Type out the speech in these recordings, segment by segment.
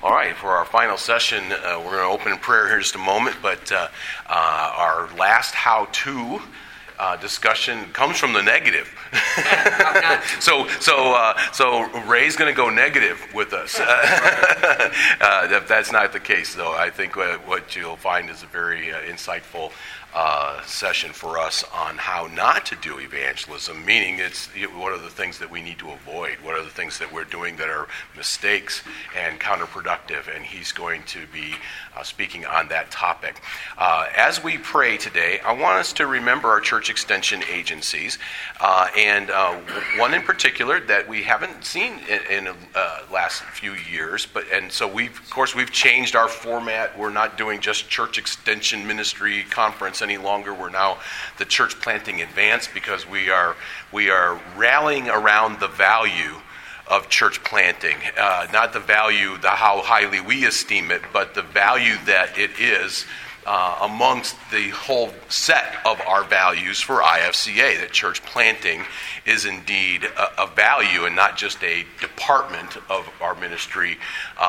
All right, for our final session, we're going to open in prayer here in just a moment, but our last how-to discussion comes from the negative. So Ray's going to go negative with us. If that's not the case, though, I think what you'll find is a very insightful session for us on how not to do evangelism, meaning what are the things that we need to avoid, what are the things that we're doing that are mistakes and counterproductive, and he's going to be speaking on that topic. As we pray today, I want us to remember our church extension agencies, and one in particular that we haven't seen in the last few years, so we've changed our format. We're not doing just church extension ministry conference any longer. We're now the Church Planting Advance, because we are rallying around the value of church planting, not the value, how highly we esteem it, but the value that it is amongst the whole set of our values for IFCA, that church planting is indeed a value and not just a department of our ministry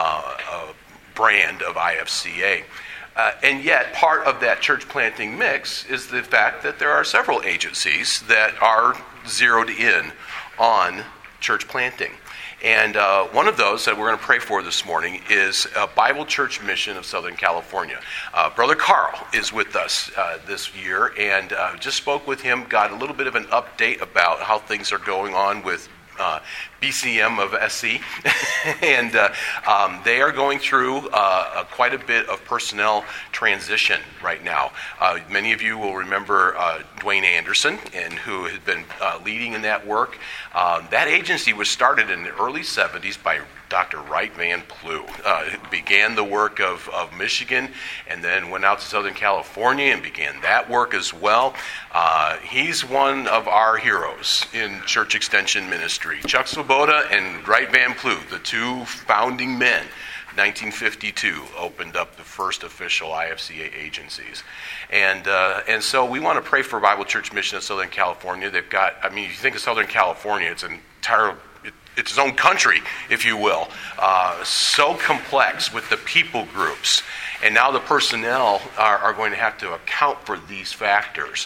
brand of IFCA. And yet, part of that church planting mix is the fact that there are several agencies that are zeroed in on church planting. And one of those that we're going to pray for this morning is Bible Church Mission of Southern California. Brother Carl is with us this year, and just spoke with him, got a little bit of an update about how things are going on with BCM of SC, and they are going through quite a bit of personnel transition right now. Many of you will remember Dwayne Anderson, and who has been leading in that work. That agency was started in the early 70s by Dr. Wright Van Plew, who began the work of Michigan and then went out to Southern California and began that work as well. He's one of our heroes in church extension ministry. Chuck Swoboda and Wright Van Plew, the two founding men, 1952 opened up the first official IFCA agencies. And so we want to pray for Bible Church Mission of Southern California. They've got, if you think of Southern California, it's its own country, if you will. So complex with the people groups. And now the personnel are going to have to account for these factors.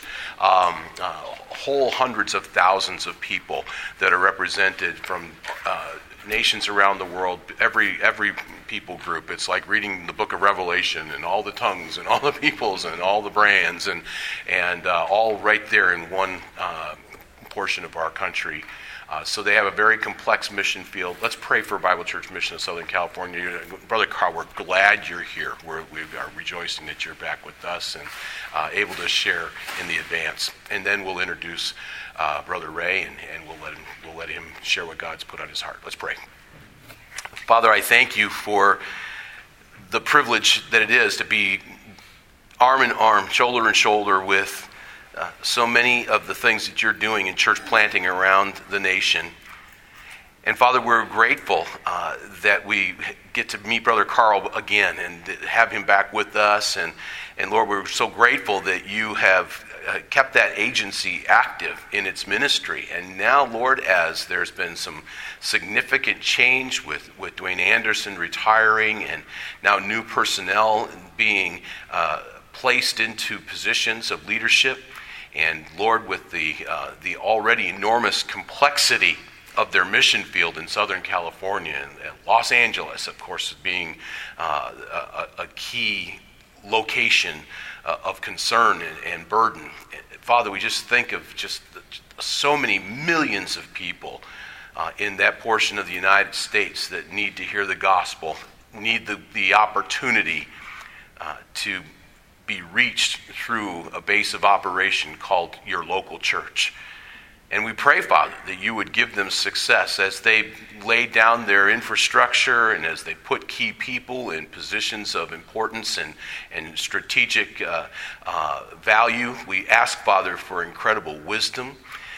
Whole hundreds of thousands of people that are represented from nations around the world, every people group. It's like reading the book of Revelation, and all the tongues and all the peoples and all the brands and all right there in one portion of our country. So they have a very complex mission field. Let's pray for Bible Church Mission of Southern California. Brother Carl, we're glad you're here. We are rejoicing that you're back with us and able to share in the advance. And then we'll introduce Brother Ray, and we'll let him share what God's put on his heart. Let's pray. Father, I thank you for the privilege that it is to be arm in arm, shoulder in shoulder with so many of the things that you're doing in church planting around the nation. And Father, we're grateful that we get to meet Brother Carl again and have him back with us. And Lord, we're so grateful that you have kept that agency active in its ministry. And now, Lord, as there's been some significant change with Dwayne Anderson retiring and now new personnel being placed into positions of leadership, and Lord, with the already enormous complexity of their mission field in Southern California, and Los Angeles, of course, being a key location of concern and burden. Father, we just think of just so many millions of people in that portion of the United States that need to hear the gospel, need the opportunity to be reached through a base of operation called your local church. And we pray, Father, that you would give them success as they lay down their infrastructure and as they put key people in positions of importance and strategic value. We ask, Father, for incredible wisdom.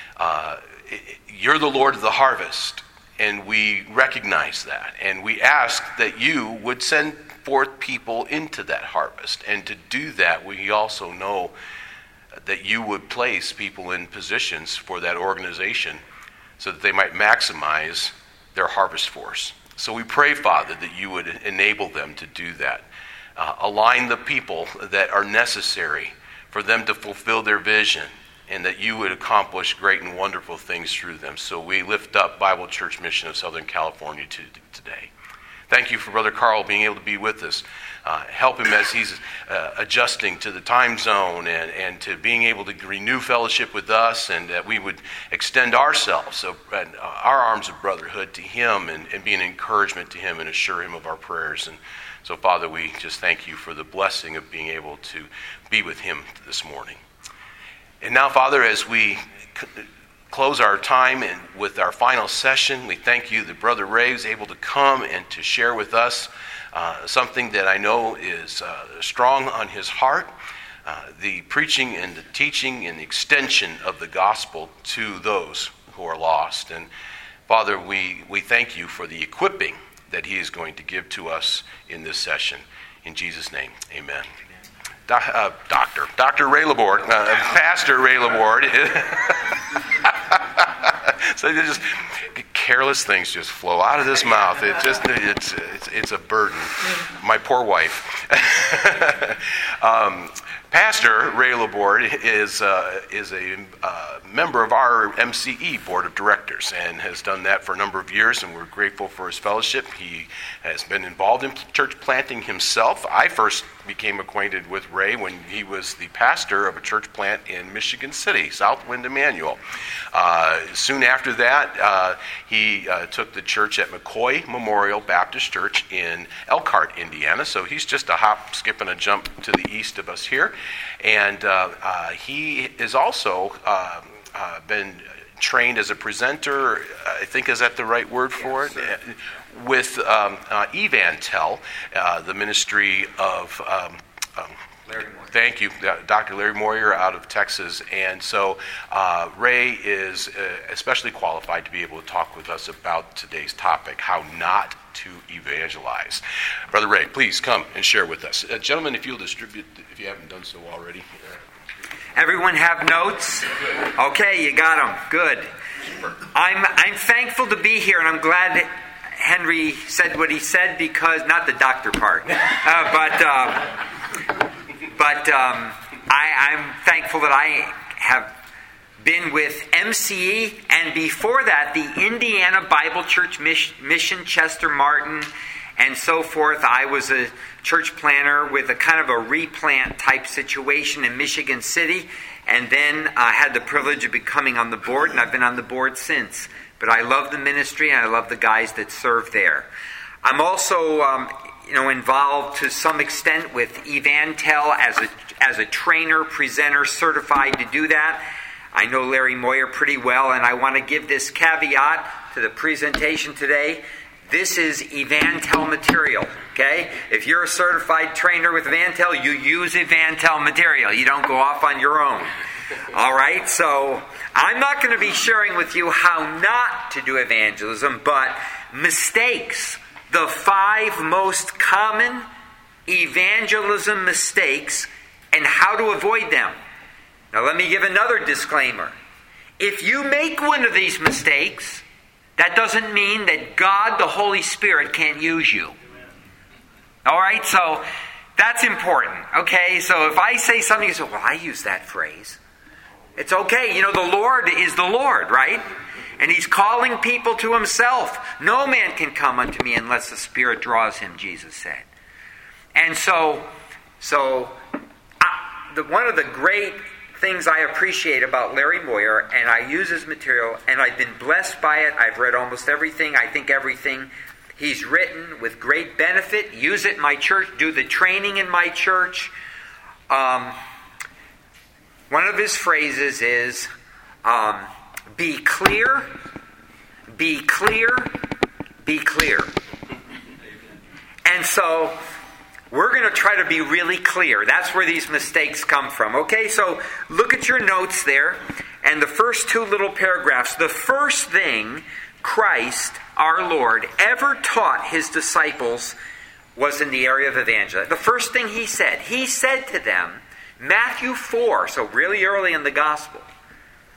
You're the Lord of the harvest, and we recognize that. And we ask that you would send forth people into that harvest. And to do that, we also know that you would place people in positions for that organization so that they might maximize their harvest force. So we pray, Father, that you would enable them to do that. Align the people that are necessary for them to fulfill their vision, and that you would accomplish great and wonderful things through them. So we lift up Bible Church Mission of Southern California today. Thank you for Brother Carl being able to be with us. Help him as he's adjusting to the time zone and to being able to renew fellowship with us, and that we would extend ourselves, our arms of brotherhood to him and be an encouragement to him and assure him of our prayers. And so, Father, we just thank you for the blessing of being able to be with him this morning. And now, Father, as we close our time with our final session, we thank you that Brother Ray was able to come and to share with us something that I know is strong on his heart, the preaching and the teaching and the extension of the gospel to those who are lost. And Father, we thank you for the equipping that he is going to give to us in this session. In Jesus' name, amen. Dr. Ray Laborde, Pastor Ray Laborde. So just careless things just flow out of this mouth. It's a burden. My poor wife. Pastor Ray Laborde is a member of our MCE Board of Directors and has done that for a number of years, and we're grateful for his fellowship. He has been involved in church planting himself. I first became acquainted with Ray when he was the pastor of a church plant in Michigan City, Southwind Emmanuel. Soon after that, he took the church at McCoy Memorial Baptist Church in Elkhart, Indiana. So he's just a hop, skip, and a jump to the east of us here. And he is also been trained as a presenter, I think is that the right word for it? With Evantel, the ministry of Larry Moyer. Thank you, Dr. Larry Moyer out of Texas. And so Ray is especially qualified to be able to talk with us about today's topic, how not to evangelize. Brother Ray, please come and share with us. Gentlemen, if you'll distribute, if you haven't done so already. Everyone have notes? Okay, you got them. Good. I'm thankful to be here, and I'm glad that Henry said what he said, because, not the doctor part, but I'm thankful that I have been with MCE, and before that, the Indiana Bible Church Mission, Chester Martin, and so forth. I was a church planner with a kind of a replant type situation in Michigan City, and then I had the privilege of becoming on the board, and I've been on the board since. But I love the ministry, and I love the guys that serve there. I'm also involved to some extent with Evantel as a trainer, presenter, certified to do that. I know Larry Moyer pretty well, and I want to give this caveat to the presentation today. This is Evantel material, okay? If you're a certified trainer with Evantel, you use Evantel material. You don't go off on your own. All right? So I'm not going to be sharing with you how not to do evangelism, but mistakes. The 5 most common evangelism mistakes and how to avoid them. Now let me give another disclaimer. If you make one of these mistakes, that doesn't mean that God, the Holy Spirit, can't use you. All right? So that's important. Okay? So if I say something, you say, well, I use that phrase. It's okay. The Lord is the Lord, right? And He's calling people to Himself. No man can come unto me unless the Spirit draws him, Jesus said. And so one of the great things I appreciate about Larry Moyer, and I use his material, and I've been blessed by it. I've read almost everything. I think everything he's written with great benefit. Use it in my church. Do the training in my church. One of his phrases is, be clear, be clear, be clear. And so we're going to try to be really clear. That's where these mistakes come from. Okay, so look at your notes there. And the first 2 little paragraphs. The first thing Christ, our Lord, ever taught His disciples was in the area of evangelism. The first thing He said to them, Matthew 4, so really early in the gospel,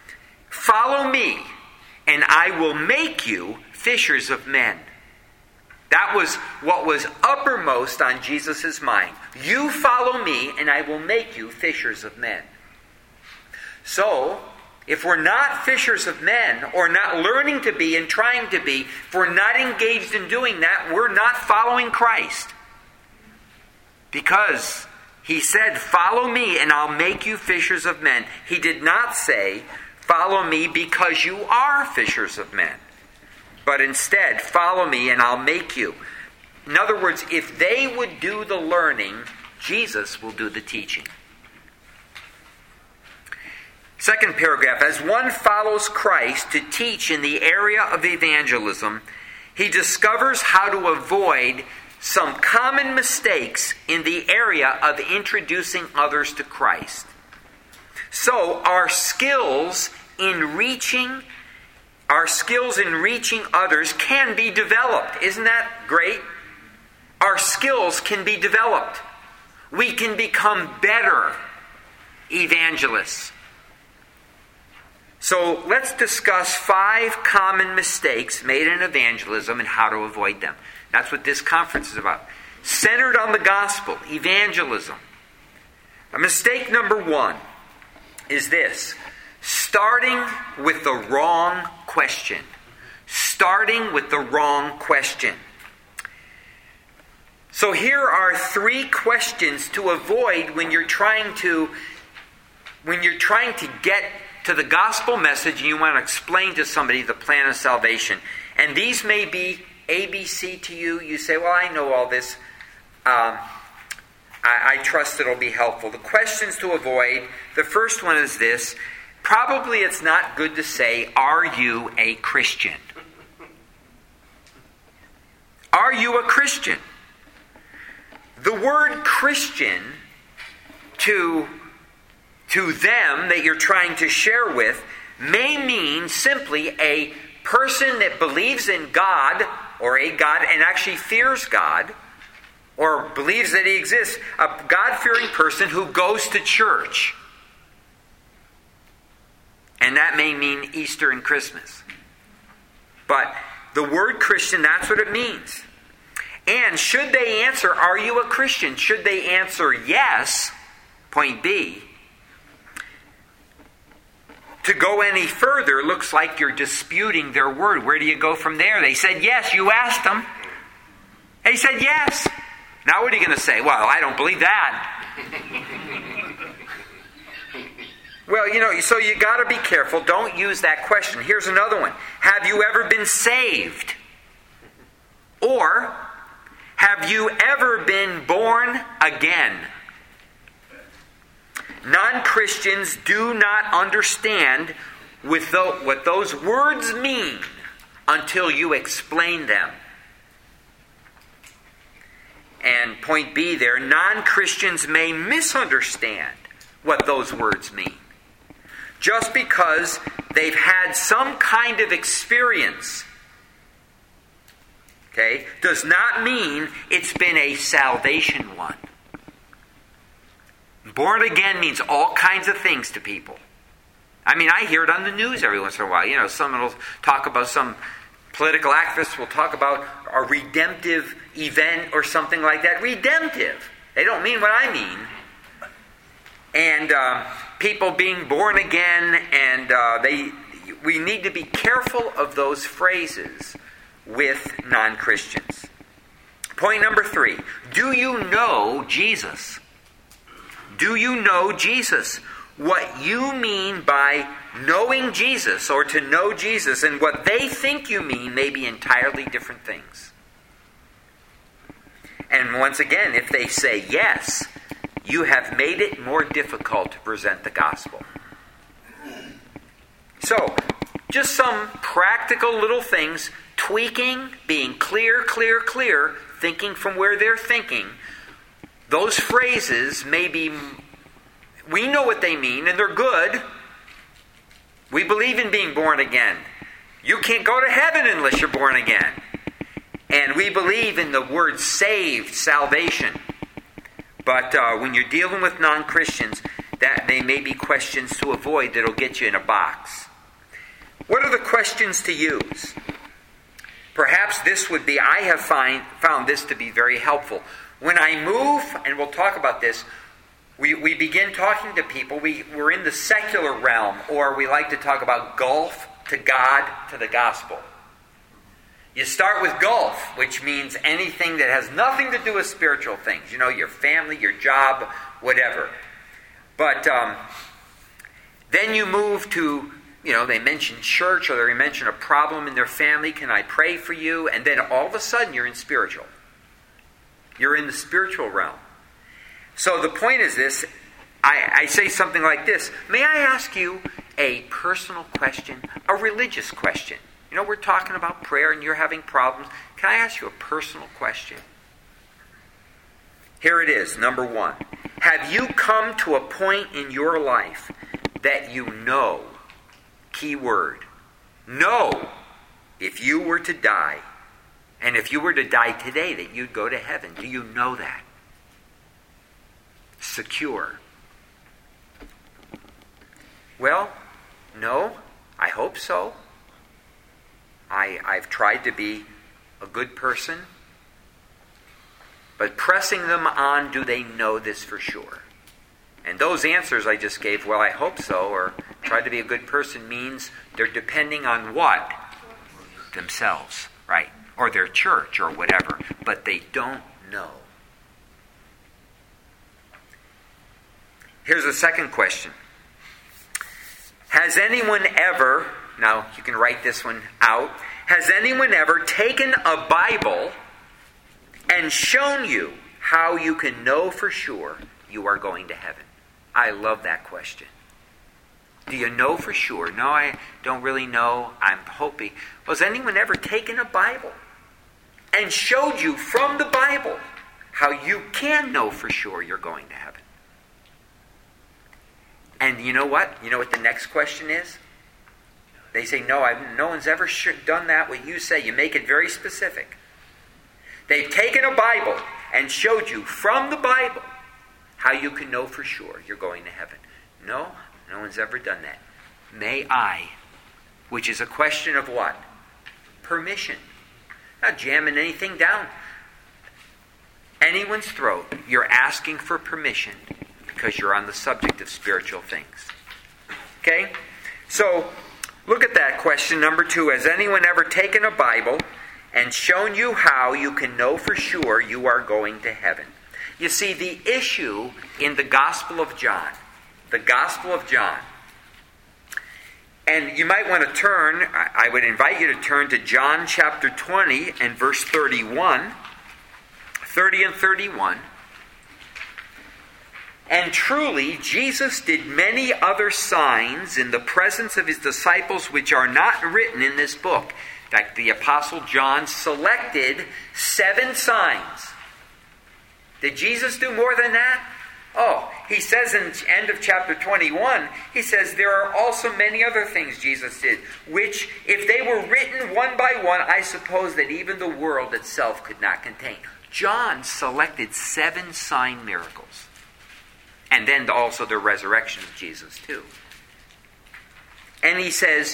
follow me, and I will make you fishers of men. That was what was uppermost on Jesus' mind. You follow me, and I will make you fishers of men. So, if we're not fishers of men, or not learning to be and trying to be, if we're not engaged in doing that, we're not following Christ. Because he said, follow me and I'll make you fishers of men. He did not say, follow me because you are fishers of men. But instead, follow me and I'll make you. In other words, if they would do the learning, Jesus will do the teaching. Second paragraph, as one follows Christ to teach in the area of evangelism, he discovers how to avoid some common mistakes in the area of introducing others to Christ. So our skills in reaching others can be developed. Isn't that great? Our skills can be developed. We can become better evangelists. So let's discuss 5 common mistakes made in evangelism and how to avoid them. That's what this conference is about. Centered on the gospel, evangelism. Mistake number 1 is this: starting with the wrong question. Starting with the wrong question. So here are 3 questions to avoid when you're trying to get to the gospel message and you want to explain to somebody the plan of salvation. And these may be ABC to you. You say, well, I know all this. I trust it'll be helpful. The questions to avoid, the first one is this. Probably it's not good to say, are you a Christian? Are you a Christian? The word Christian to them that you're trying to share with may mean simply a person that believes in God, or a God, and actually fears God, or believes that He exists, a God-fearing person who goes to church. And that may mean Easter and Christmas. But the word Christian, that's what it means. And should they answer, are you a Christian? Should they answer yes, point B, to go any further looks like you're disputing their word. Where do you go from there? They said yes, you asked them. They said yes. Now what are you going to say? Well, I don't believe that. Well, so you got to be careful. Don't use that question. Here's another one. Have you ever been saved? Or, have you ever been born again? Non-Christians do not understand what those words mean until you explain them. And point B there, non-Christians may misunderstand what those words mean. Just because they've had some kind of experience, okay, does not mean it's been a salvation one. Born again means all kinds of things to people. I mean, I hear it on the news every once in a while. Someone will talk about, some political activists will talk about a redemptive event or something like that. Redemptive. They don't mean what I mean. And people being born again, and we need to be careful of those phrases with non-Christians. Point number 3. Do you know Jesus? Do you know Jesus? What you mean by knowing Jesus, or to know Jesus, and what they think you mean may be entirely different things. And once again, if they say yes, you have made it more difficult to present the gospel. So, just some practical little things, tweaking, being clear, thinking from where they're thinking. Those phrases may be, we know what they mean, and they're good. We believe in being born again. You can't go to heaven unless you're born again. And we believe in the word saved, salvation. But when you're dealing with non-Christians, that they may be questions to avoid that'll get you in a box. What are the questions to use? Perhaps this would be, I have found this to be very helpful. When I move, and we'll talk about this, we begin talking to people. We're in the secular realm, or we like to talk about Gulf to God to the gospel. You start with Gulf, which means anything that has nothing to do with spiritual things. Your family, your job, whatever. But then you move to, they mention church, or they mention a problem in their family. Can I pray for you? And then all of a sudden you're in spiritual. You're in the spiritual realm. So the point is this. I say something like this. May I ask you a personal question, a religious question? We're talking about prayer and you're having problems. Can I ask you a personal question? Here it is, number 1. Have you come to a point in your life that you know, key word, know, if you were to die, and if you were to die today, that you'd go to heaven? Do you know that? Secure. Well, no, I hope so. I've tried to be a good person. But pressing them on, do they know this for sure? And those answers I just gave, well, I hope so, or try to be a good person, means they're depending on what? Themselves, right? Or their church, or whatever. But they don't know. Here's a second question. Has anyone ever, now you can write this one out, has anyone ever taken a Bible and shown you how you can know for sure you are going to heaven? I love that question. Do you know for sure? No, I don't really know. I'm hoping. Well, has anyone ever taken a Bible and showed you from the Bible how you can know for sure you're going to heaven? And you know what? You know what the next question is? They say, no one's ever done that, what you say. You make it very specific. They've taken a Bible and showed you from the Bible how you can know for sure you're going to heaven. No one's ever done that. May I? Which is a question of what? Permission. Not jamming anything down anyone's throat. You're asking for permission because you're on the subject of spiritual things. Okay? So, look at that question, number 2. Has anyone ever taken a Bible and shown you how you can know for sure you are going to heaven? You see, the issue in the Gospel of John, and you might want to turn, I would invite you to turn to John chapter 20 and verse 31, 30 and 31. And truly, Jesus did many other signs in the presence of his disciples which are not written in this book. In fact, the Apostle John selected 7 signs. Did Jesus do more than that? Oh, he says in the end of chapter 21, he says there are also many other things Jesus did, which, if they were written one by one, I suppose that even the world itself could not contain. John selected 7 sign miracles. And then also the resurrection of Jesus too. And he says,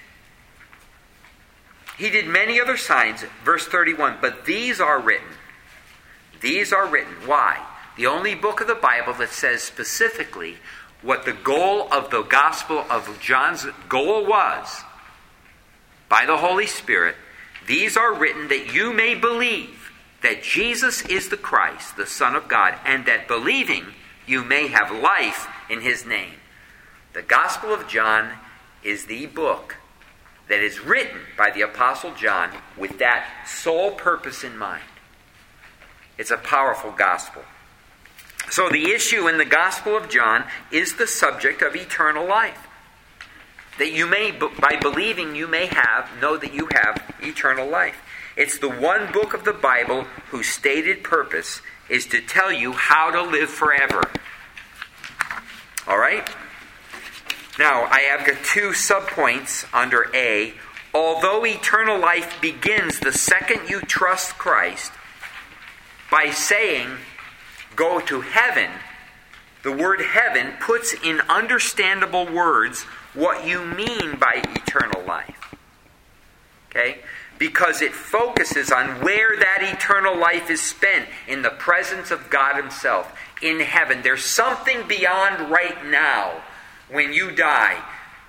he did many other signs, verse 31, but these are written. These are written. Why? The only book of the Bible that says specifically what the goal of the Gospel of John's goal was, by the Holy Spirit, these are written that you may believe that Jesus is the Christ, the Son of God, and that believing you may have life in his name. The Gospel of John is the book that is written by the Apostle John with that sole purpose in mind. It's a powerful gospel. So the issue in the Gospel of John is the subject of eternal life. That you may, by believing, you may know that you have eternal life. It's the one book of the Bible whose stated purpose is to tell you how to live forever. All right? Now, I have got 2 subpoints under A. Although eternal life begins the second you trust Christ, by saying, go to heaven, the word heaven puts in understandable words what you mean by eternal life. Okay? because it focuses on where that eternal life is spent, in the presence of God Himself, in heaven. There's something beyond right now when you die.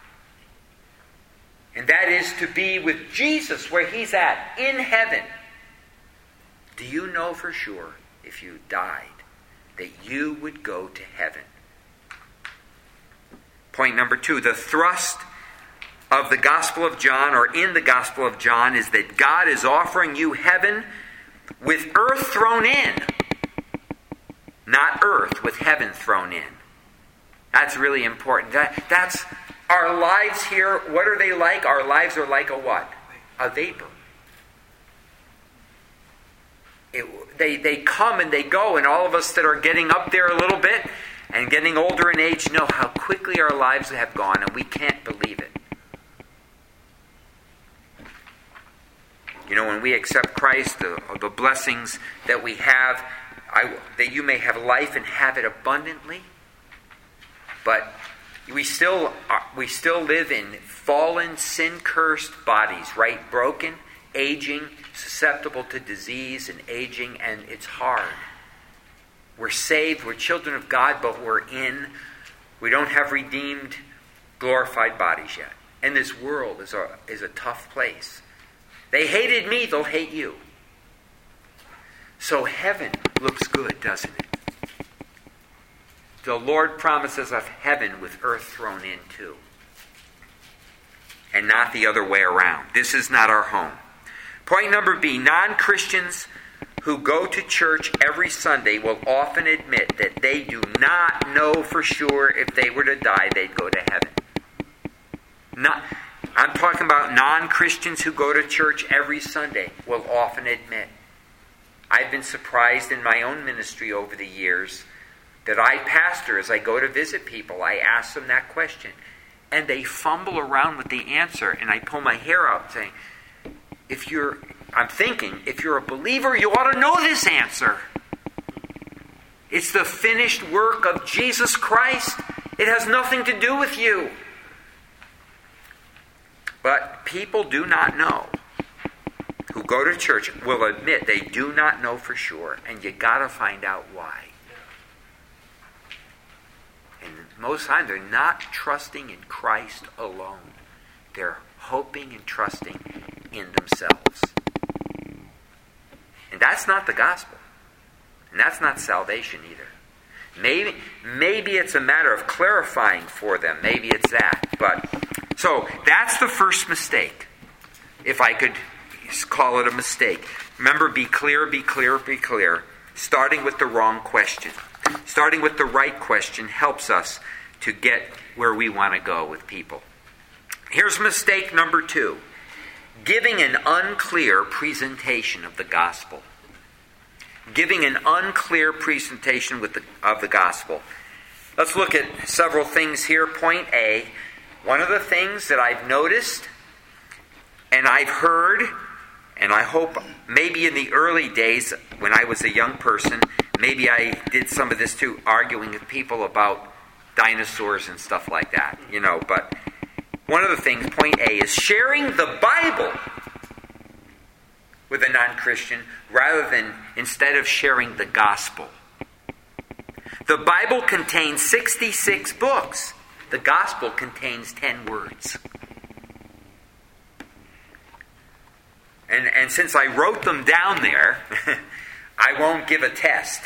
And that is to be with Jesus where He's at, in heaven. Do you know for sure, if you died, that you would go to heaven? Point number 2, the thrust of the Gospel of John, or in the Gospel of John, is that God is offering you heaven with earth thrown in. Not earth with heaven thrown in. That's really important. That's our lives here. What are they like? Our lives are like a what? A vapor. They come and they go, and all of us that are getting up there a little bit and getting older in age know how quickly our lives have gone, and we can't believe it. You know, when we accept Christ, the blessings that we have, that you may have life and have it abundantly. But we still live in fallen, sin-cursed bodies, right? Broken, aging, susceptible to disease and aging, and it's hard. We're saved, we're children of God, but we don't have redeemed, glorified bodies yet. And this world is a tough place. They hated me, they'll hate you. So heaven looks good, doesn't it? The Lord promises us heaven with earth thrown in too. And not the other way around. This is not our home. Point number B, non-Christians who go to church every Sunday will often admit that they do not know for sure if they were to die, they'd go to heaven. I'm talking about non-Christians who go to church every Sunday will often admit. I've been surprised in my own ministry over the years that I pastor, as I go to visit people, I ask them that question. And they fumble around with the answer, and I pull my hair out saying, if you're a believer, you ought to know this answer. It's the finished work of Jesus Christ. It has nothing to do with you. But people do not know, who go to church will admit they do not know for sure, and you got to find out why. And most of the time they're not trusting in Christ alone. They're hoping and trusting in themselves. And that's not the gospel. And that's not salvation either. Maybe it's a matter of clarifying for them. Maybe it's that. So that's the first mistake, if I could call it a mistake. Remember, be clear, be clear, be clear. Starting with the wrong question. Starting with the right question helps us to get where we want to go with people. Here's mistake number 2. Giving an unclear presentation of the gospel. Giving an unclear presentation of the gospel. Let's look at several things here. Point A. One of the things that I've noticed and I've heard, and I hope maybe in the early days when I was a young person, maybe I did some of this too, arguing with people about dinosaurs and stuff like that, but one of the things, point A, is sharing the Bible with a non-Christian rather than instead of sharing the gospel. The Bible contains 66 books. The gospel contains 10 words. And since I wrote them down there, I won't give a test.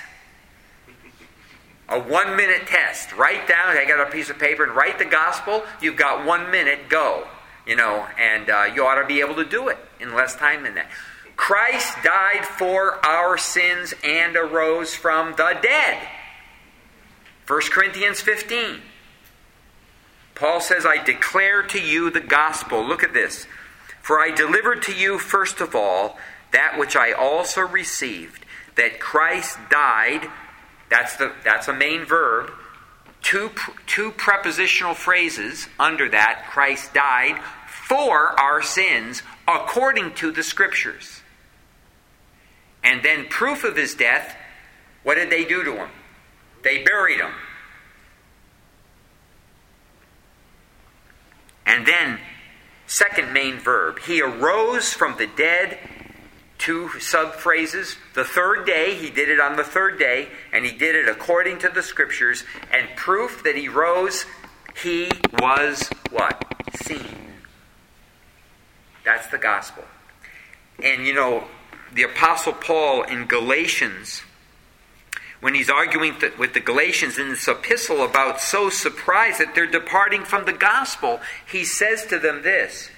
A 1-minute test. Write down, I got a piece of paper, and write the gospel. You've got 1 minute, go. And you ought to be able to do it in less time than that. Christ died for our sins and arose from the dead. 1 Corinthians 15. Paul says, I declare to you the gospel. Look at this. For I delivered to you first of all that which I also received, that Christ died. That's a main verb. Two prepositional phrases under that. Christ died for our sins according to the Scriptures. And then proof of his death, what did they do to him? They buried him. And then second main verb. He arose from the dead. Two sub-phrases. The third day, he did it on the third day, and he did it according to the Scriptures, and proof that he rose, he was what? Seen. That's the gospel. And you know, the Apostle Paul in Galatians, when he's arguing with the Galatians in this epistle about so surprised that they're departing from the gospel, he says to them this,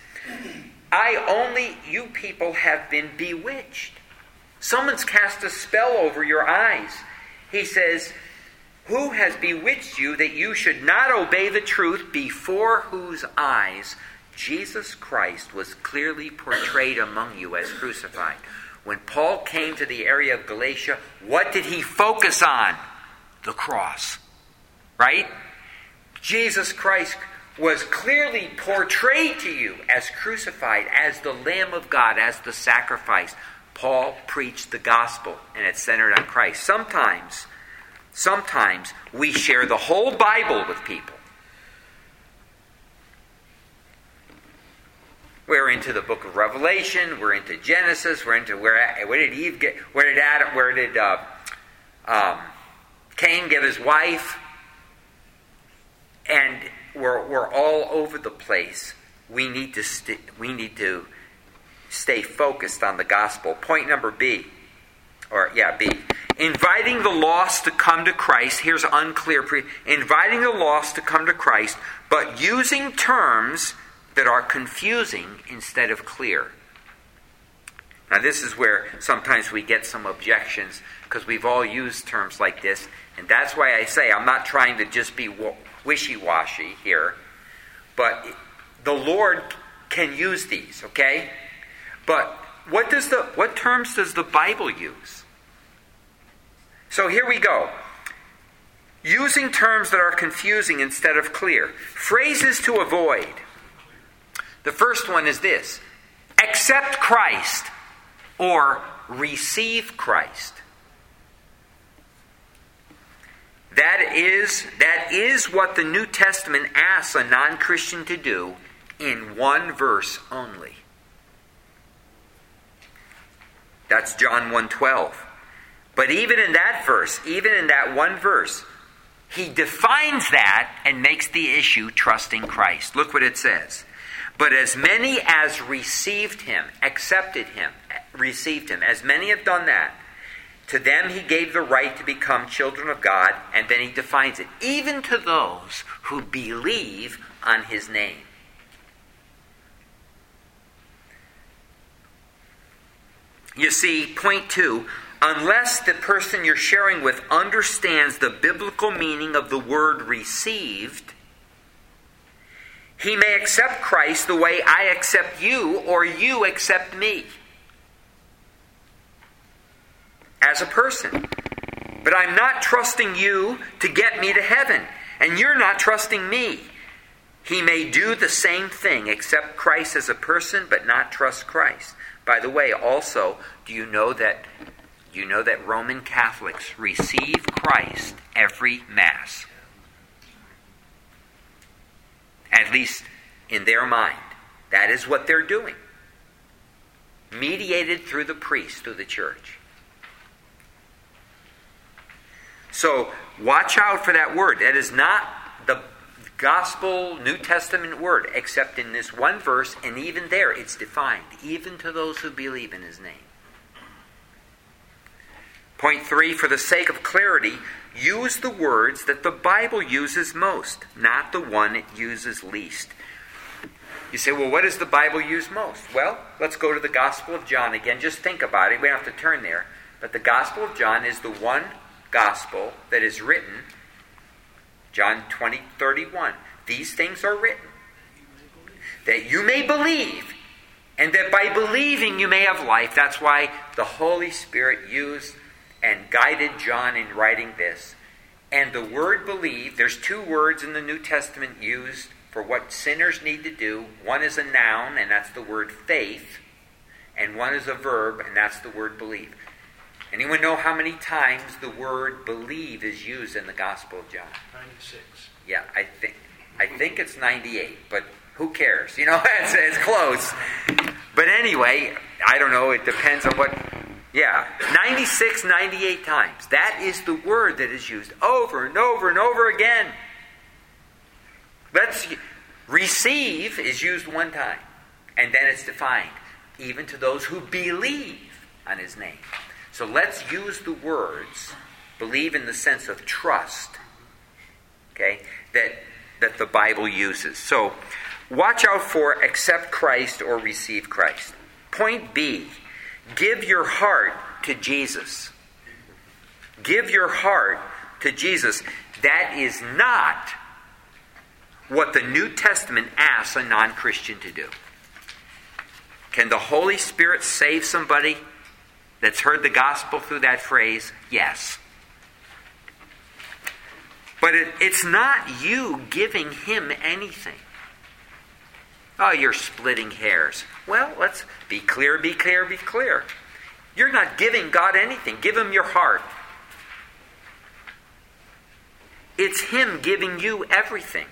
you people have been bewitched. Someone's cast a spell over your eyes. He says, who has bewitched you that you should not obey the truth, before whose eyes Jesus Christ was clearly portrayed among you as crucified? When Paul came to the area of Galatia, what did he focus on? The cross. Right? Jesus Christ was clearly portrayed to you as crucified, as the Lamb of God, as the sacrifice. Paul preached the gospel, and it's centered on Christ. Sometimes we share the whole Bible with people. We're into the book of Revelation, we're into Genesis, we're into where did Eve get, where did Cain get his wife? And we're all over the place. We need to stay focused on the gospel. Point number B. B. Inviting the lost to come to Christ. Here's unclear. Inviting the lost to come to Christ, but using terms that are confusing instead of clear. Now this is where sometimes we get some objections, because we've all used terms like this, and that's why I say I'm not trying to just be wishy-washy here, but the Lord can use these, okay? But what terms does the Bible use? So here we go. Using terms that are confusing instead of clear. Phrases to avoid. The first one is this: accept Christ or receive Christ. That is what the New Testament asks a non-Christian to do in one verse only. That's John 1:12. But even in that verse, even in that one verse, he defines that and makes the issue trusting Christ. Look what it says. But as many as received him, accepted him, received him, as many have done that, to them he gave the right to become children of God, and then he defines it, even to those who believe on his name. You see, point 2, unless the person you're sharing with understands the biblical meaning of the word received, he may accept Christ the way I accept you, or you accept me as a person. But I'm not trusting you to get me to heaven, and you're not trusting me. He may do the same thing, accept Christ as a person, but not trust Christ. By the way, also, do you know that Roman Catholics receive Christ every Mass? At least in their mind. That is what they're doing. Mediated through the priest, through the church. So, watch out for that word. That is not the gospel New Testament word, except in this one verse, and even there it's defined, even to those who believe in his name. Point 3, for the sake of clarity, use the words that the Bible uses most, not the one it uses least. You say, well, what does the Bible use most? Well, let's go to the Gospel of John again. Just think about it. We don't have to turn there. But the Gospel of John is the one gospel that is written. John 20:31. These things are written that you may believe, and that by believing you may have life. That's why the Holy Spirit used and guided John in writing this. And the word believe, there's two words in the New Testament used for what sinners need to do. One is a noun, and that's the word faith. And one is a verb, and that's the word believe. Anyone know how many times the word believe is used in the Gospel of John? 96. Yeah, I think it's 98, but Who cares? It's close. But anyway, I don't know. It depends on what. Yeah, 96, 98 times. That is the word that is used over and over and over again. Receive is used one time, and then it's defined, even to those who believe on his name. So let's use the words, believe in the sense of trust, okay, that the Bible uses. So watch out for accept Christ or receive Christ. Point B, give your heart to Jesus. Give your heart to Jesus. That is not what the New Testament asks a non-Christian to do. Can the Holy Spirit save somebody that's heard the gospel through that phrase? Yes. But it's not you giving him anything. Oh, you're splitting hairs. Well, let's be clear, be clear, be clear. You're not giving God anything. Give him your heart. It's him giving you everything.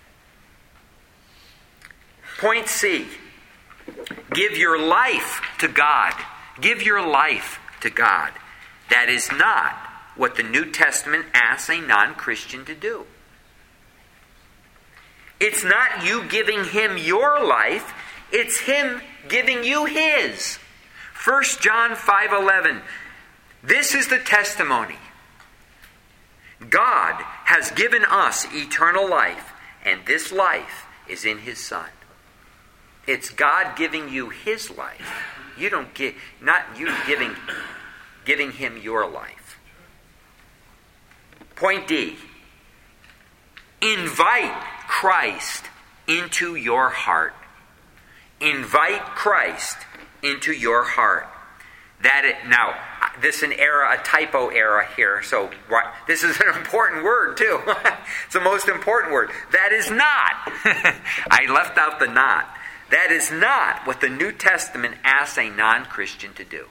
Point C. Give your life to God. Give your life to God. That is not what the New Testament asks a non-Christian to do. It's not you giving him your life. It's him giving you his. 1 John 5:11. This is the testimony. God has given us eternal life, and this life is in his Son. It's God giving you his life. You don't get, not you giving him your life. Point D. Invite Christ into your heart. Invite Christ into your heart. Now, this is a typo error here. So this is an important word too. It's the most important word. That is not. I left out the not. That is not what the New Testament asks a non-Christian to do.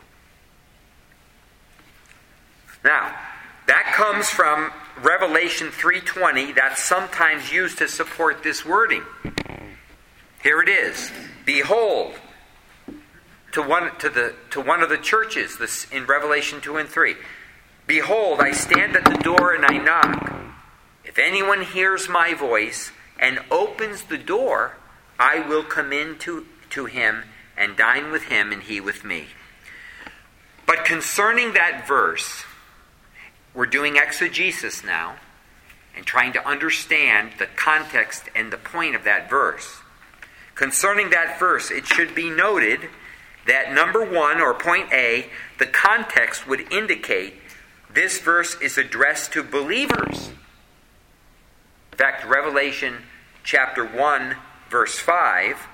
Now, that comes from Revelation 3:20. That's sometimes used to support this wording. Here it is. Behold, to one of the churches in Revelation 2 and 3. Behold, I stand at the door and I knock. If anyone hears my voice and opens the door, I will come in to him and dine with him and he with me. But concerning that verse, we're doing exegesis now and trying to understand the context and the point of that verse. Concerning that verse, it should be noted that number one, or point A, the context would indicate this verse is addressed to believers. In fact, Revelation chapter 1, verse 5,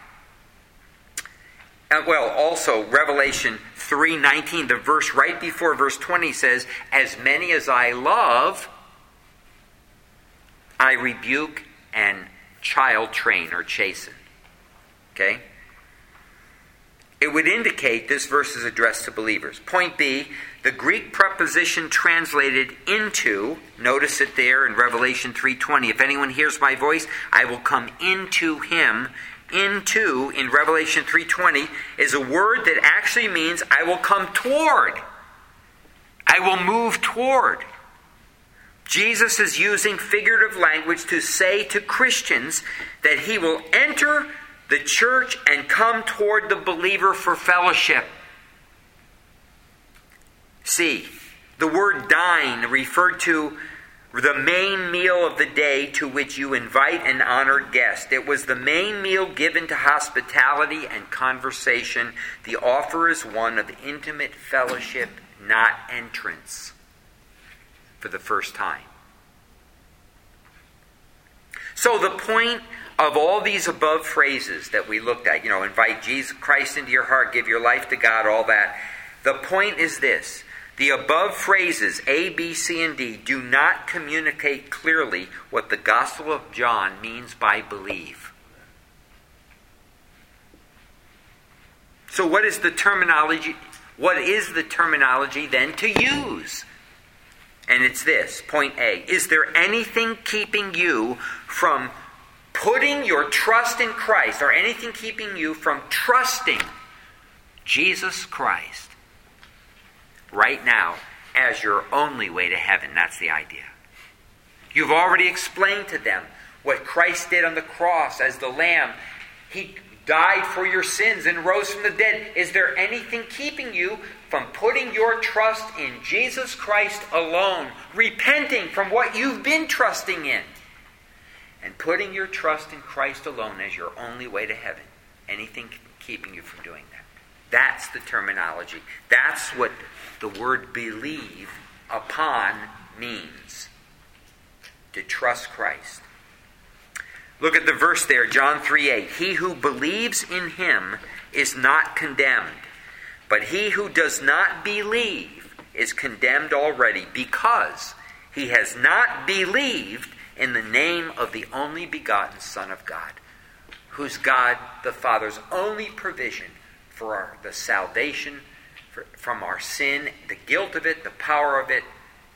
also Revelation 3:19, the verse right before verse 20 says, as many as I love, I rebuke and child train or chasten. Okay? It would indicate this verse is addressed to believers. Point B, the Greek preposition translated into, notice it there in Revelation 3:20, if anyone hears my voice, I will come into him. Into, in Revelation 3:20, is a word that actually means I will come toward. I will move toward. Jesus is using figurative language to say to Christians that he will enter the church and come toward the believer for fellowship. C. The word dine referred to the main meal of the day to which you invite an honored guest. It was the main meal given to hospitality and conversation. The offer is one of intimate fellowship, not entrance for the first time. So the point of all these above phrases that we looked at, invite Jesus Christ into your heart, give your life to God, all that. The point is this. The above phrases, A, B, C, and D, do not communicate clearly what the Gospel of John means by believe. So what is the terminology? What is the terminology then to use? And it's this, point A. Is there anything keeping you from putting your trust in Christ, or anything keeping you from trusting Jesus Christ right now as your only way to heaven. That's the idea. You've already explained to them what Christ did on the cross as the Lamb. He died for your sins and rose from the dead. Is there anything keeping you from putting your trust in Jesus Christ alone, repenting from what you've been trusting in, and putting your trust in Christ alone as your only way to heaven? Anything keeping you from doing that? That's the terminology. That's what the word believe upon means. To trust Christ. Look at the verse there, John 3:8. He who believes in him is not condemned, but he who does not believe is condemned already, because he has not believed in the name of the only begotten Son of God, who's God the Father's only provision for the salvation from our sin, the guilt of it, the power of it.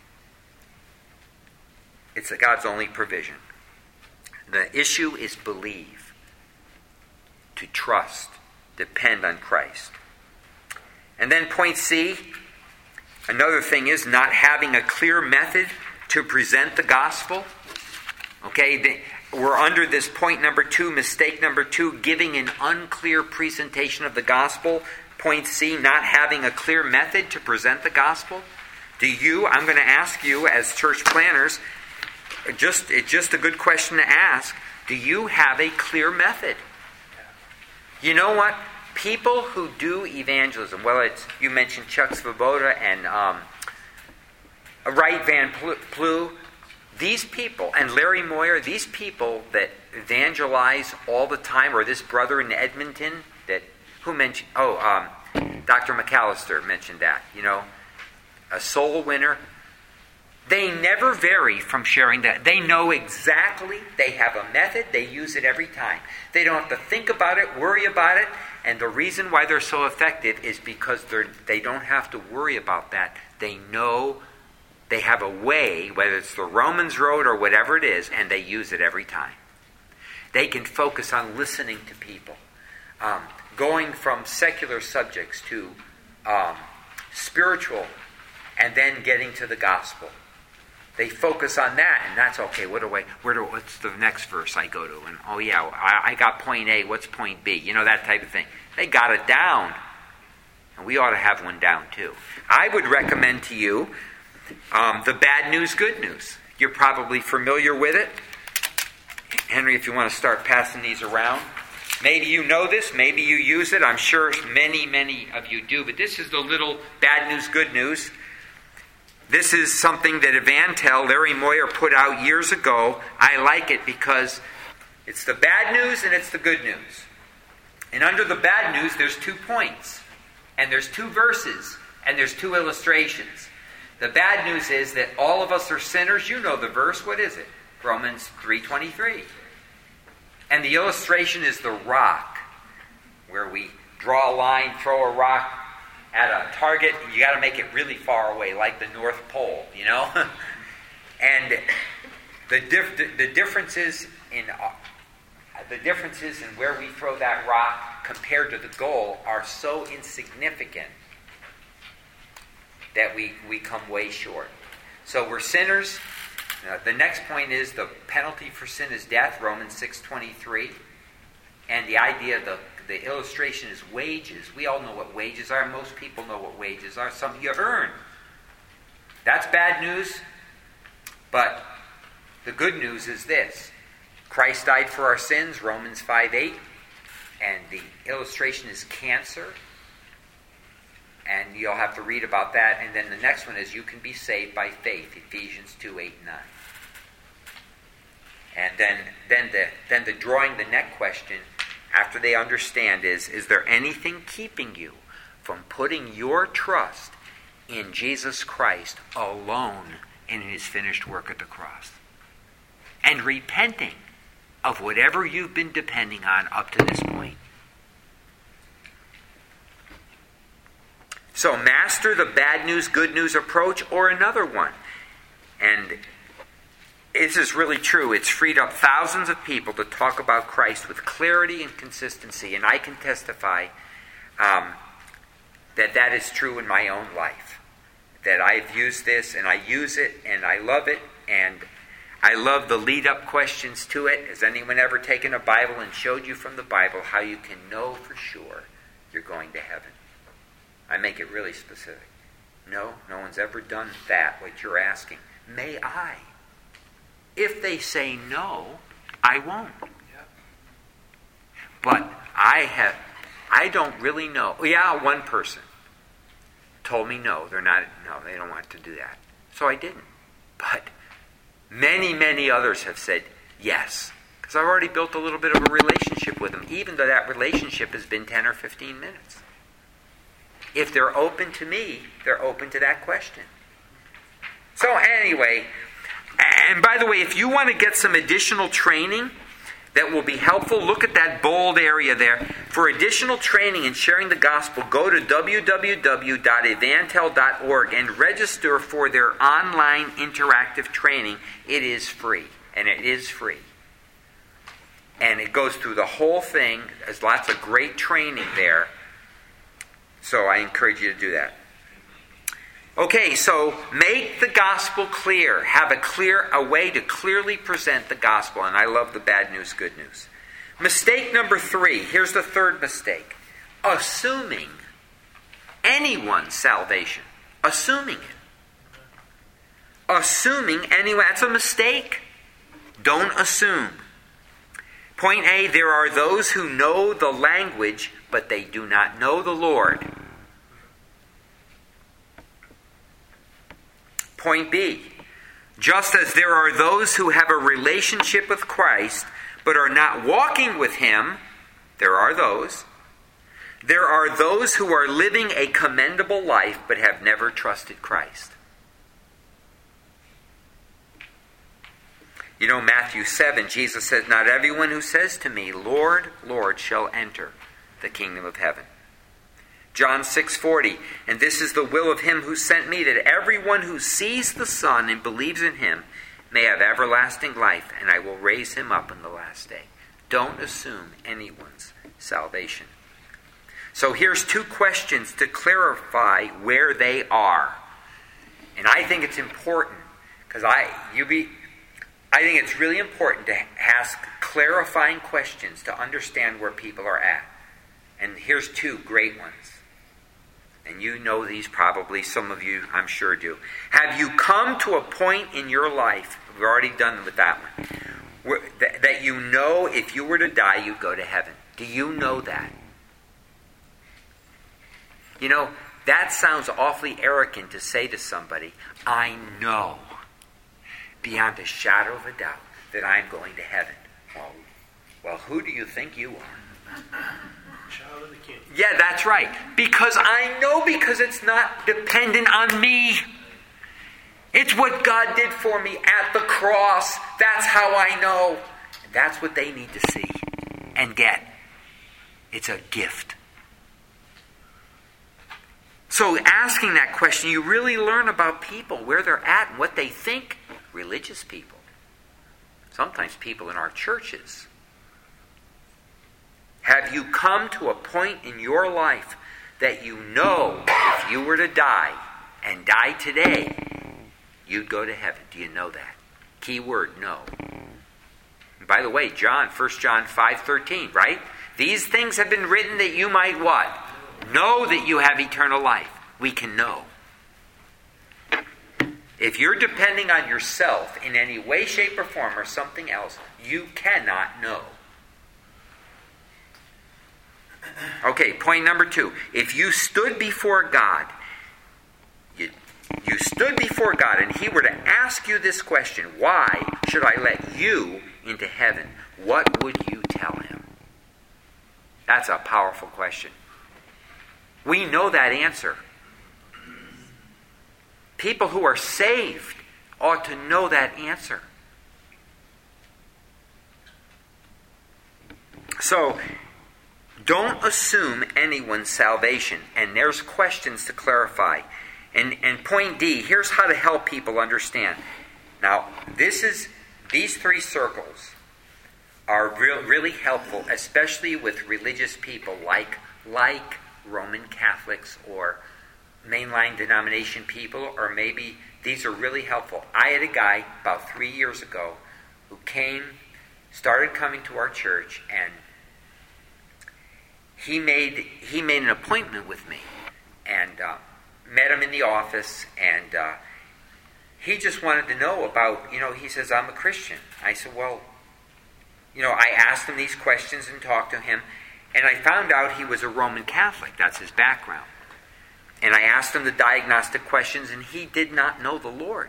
It's God's only provision. The issue is believe, to trust, depend on Christ. And then point C, another thing is not having a clear method to present the gospel. Okay, we're under this point number 2, mistake number 2, giving an unclear presentation of the gospel. Point C, not having a clear method to present the gospel. I'm going to ask you as church planners, it's just a good question to ask. Do you have a clear method? You know what? People who do evangelism, you mentioned Chuck Svoboda and Wright Van Ploeg, these people, and Larry Moyer, these people that evangelize all the time, or this brother in Edmonton, who mentioned, Dr. McAllister mentioned that, a soul winner. They never vary from sharing that. They know exactly. They have a method. They use it every time. They don't have to think about it, worry about it. And the reason why they're so effective is because they don't have to worry about that. They know they have a way, whether it's the Romans Road or whatever it is, and they use it every time. They can focus on listening to people. Going from secular subjects to spiritual, and then getting to the gospel. They focus on that, and that's okay. What's the next verse I go to? And I got point A. What's point B? That type of thing. They got it down, and we ought to have one down too. I would recommend to you the bad news, good news. You're probably familiar with it. Henry, if you want to start passing these around. Maybe you know this. Maybe you use it. I'm sure many, many of you do. But this is the little bad news, good news. This is something that Evantel, Larry Moyer, put out years ago. I like it because it's the bad news and it's the good news. And under the bad news, there's 2 points. And there's 2 verses. And there's 2 illustrations. The bad news is that all of us are sinners. You know the verse. What is it? Romans 3:23. And the illustration is the rock, where we draw a line, throw a rock at a target, and you got to make it really far away, like the North Pole, And the differences in where we throw that rock compared to the goal are so insignificant that we come way short. So we're sinners. The next point is the penalty for sin is death, Romans 6:23. And the idea, the illustration is wages. We all know what wages are. Most people know what wages are. Something you earn. That's bad news. But the good news is this. Christ died for our sins, Romans 5:8. And the illustration is cancer. And you'll have to read about that. And then the next one is you can be saved by faith, Ephesians 2:8 and 9. And then the drawing the neck question, after they understand, is there anything keeping you from putting your trust in Jesus Christ alone in his finished work at the cross? And repenting of whatever you've been depending on up to this point. So master the bad news, good news approach, or another one. And this is really true. It's freed up thousands of people to talk about Christ with clarity and consistency, and I can testify that is true in my own life. That I've used this, and I use it, and I love it, and I love the lead-up questions to it. Has anyone ever taken a Bible and showed you from the Bible how you can know for sure you're going to heaven? I make it really specific. No one's ever done that, what you're asking. May I? If they say no, I won't. But I don't really know. Yeah, one person told me no, they don't want to do that. So I didn't. But many others have said yes. Because I've already built a little bit of a relationship with them, even though that relationship has been 10 or 15 minutes. If they're open to me, they're open to that question. So anyway, and by the way, if you want to get some additional training that will be helpful, look at that bold area there. For additional training in sharing the gospel, go to www.evantel.org and register for their online interactive training. It is free, and it is free. And it goes through the whole thing. There's lots of great training there. So I encourage you to do that. Okay, so make the gospel clear. Have a way to clearly present the gospel. And I love the bad news, good news. Mistake number 3. Here's the third mistake. Assuming anyone's salvation. Assuming it. Assuming anyone. That's a mistake. Don't assume. Point A, there are those who know the language, but they do not know the Lord. Point B, just as there are those who have a relationship with Christ, but are not walking with Him, there are those who are living a commendable life, but have never trusted Christ. You know, Matthew 7, Jesus says, not everyone who says to me, Lord, Lord, shall enter the kingdom of heaven. John 6:40, and this is the will of him who sent me, that everyone who sees the Son and believes in him may have everlasting life, and I will raise him up in the last day. Don't assume anyone's salvation. So here's 2 questions to clarify where they are. And I think it's important, because I think it's really important to ask clarifying questions to understand where people are at. And here's 2 great ones. And you know these probably, some of you I'm sure do. Have you come to a point in your life, we've already done with that one, that you know if you were to die, you'd go to heaven? Do you know that? You know, that sounds awfully arrogant to say to somebody, I know beyond a shadow of a doubt that I'm going to heaven. Well, who do you think you are? Child of the King. Yeah, that's right. Because it's not dependent on me. It's what God did for me at the cross. That's how I know. And that's what they need to see and get. It's a gift. So asking that question, you really learn about people, where they're at and what they think. Religious people. Sometimes people in our churches. Have you come to a point in your life that you know if you were to die and die today, you'd go to heaven? Do you know that? Key word, no. And by the way, 1 John 5:13, right? These things have been written that you might what? Know that you have eternal life. We can know. If you're depending on yourself in any way, shape, or form or something else, you cannot know. Okay, point number 2. If you stood before God, you stood before God and He were to ask you this question, why should I let you into heaven? What would you tell Him? That's a powerful question. We know that answer. People who are saved ought to know that answer. So, don't assume anyone's salvation. And there's questions to clarify. And point D, here's how to help people understand. Now, this is these three circles are really helpful, especially with religious people like Roman Catholics or mainline denomination people, or maybe these are really helpful. I had a guy about 3 years ago who started coming to our church, and he made an appointment with me, and met him in the office, and he just wanted to know about, he says, I'm a Christian. I said, well, I asked him these questions and talked to him, and I found out he was a Roman Catholic. That's his background. And I asked him the diagnostic questions, and he did not know the Lord.